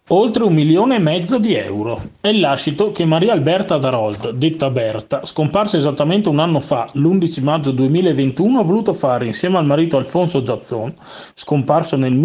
Oltre 1,5 milioni di euro. È il lascito che Maria Alberta Darold, detta Berta, scomparsa esattamente un anno fa, l'11 maggio 2021, ha voluto fare insieme al marito Alfonso Giazzon, scomparso nel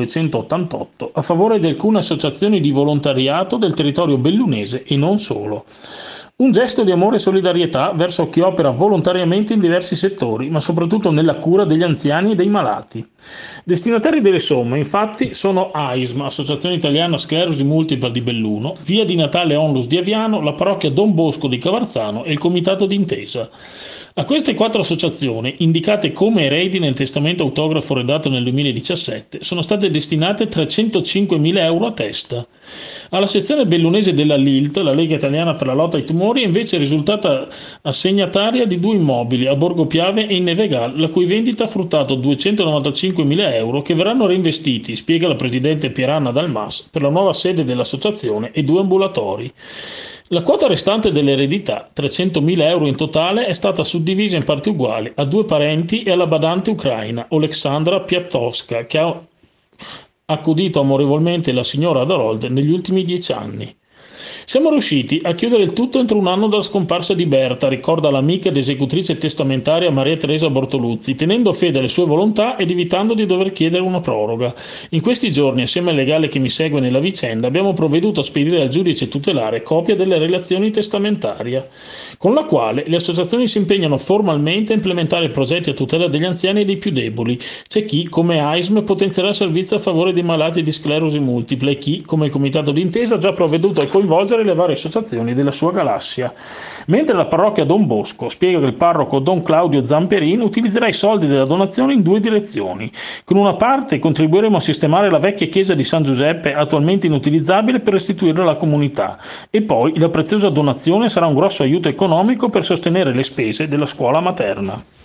1988, a favore di alcune associazioni di volontariato del territorio bellunese e non solo. Un gesto di amore e solidarietà verso chi opera volontariamente in diversi settori, ma soprattutto nella cura degli anziani e dei malati. Destinatari delle somme, infatti, sono AISM, Associazione Italiana Sclerosi Multipla di Belluno, Via di Natale Onlus di Aviano, la Parrocchia Don Bosco di Cavarzano e il Comitato d'Intesa. A queste quattro associazioni, indicate come eredi nel testamento autografo redatto nel 2017, sono state destinate 305.000 euro a testa. Alla sezione bellunese della LILT, la Lega Italiana per la Lotta ai Tumori, è invece risultata assegnataria di due immobili a Borgo Piave e in Nevegal, la cui vendita ha fruttato 295.000 euro che verranno reinvestiti, spiega la presidente Pieranna Dalmas, per la nuova sede dell'associazione e due ambulatori. La quota restante dell'eredità, 300.000 euro in totale, è stata suddivisa in parti uguali a due parenti e alla badante ucraina, Oleksandra Piatowska, che ha accudito amorevolmente la signora Darold negli ultimi 10 anni. Siamo riusciti a chiudere il tutto entro un anno dalla scomparsa di Berta, ricorda l'amica ed esecutrice testamentaria Maria Teresa Bortoluzzi, tenendo fede alle sue volontà ed evitando di dover chiedere una proroga. In questi giorni, assieme al legale che mi segue nella vicenda, abbiamo provveduto a spedire al giudice tutelare copia delle relazioni testamentarie, con la quale le associazioni si impegnano formalmente a implementare progetti a tutela degli anziani e dei più deboli. C'è chi, come AISM, potenzierà il servizio a favore dei malati di sclerosi multipla e chi, come il Comitato d'Intesa, ha già provveduto a coinvolgere le varie associazioni della sua galassia. Mentre la parrocchia Don Bosco spiega che il parroco Don Claudio Zamperin utilizzerà i soldi della donazione in due direzioni. Con una parte contribuiremo a sistemare la vecchia chiesa di San Giuseppe, attualmente inutilizzabile, per restituirla alla comunità, e poi la preziosa donazione sarà un grosso aiuto economico per sostenere le spese della scuola materna.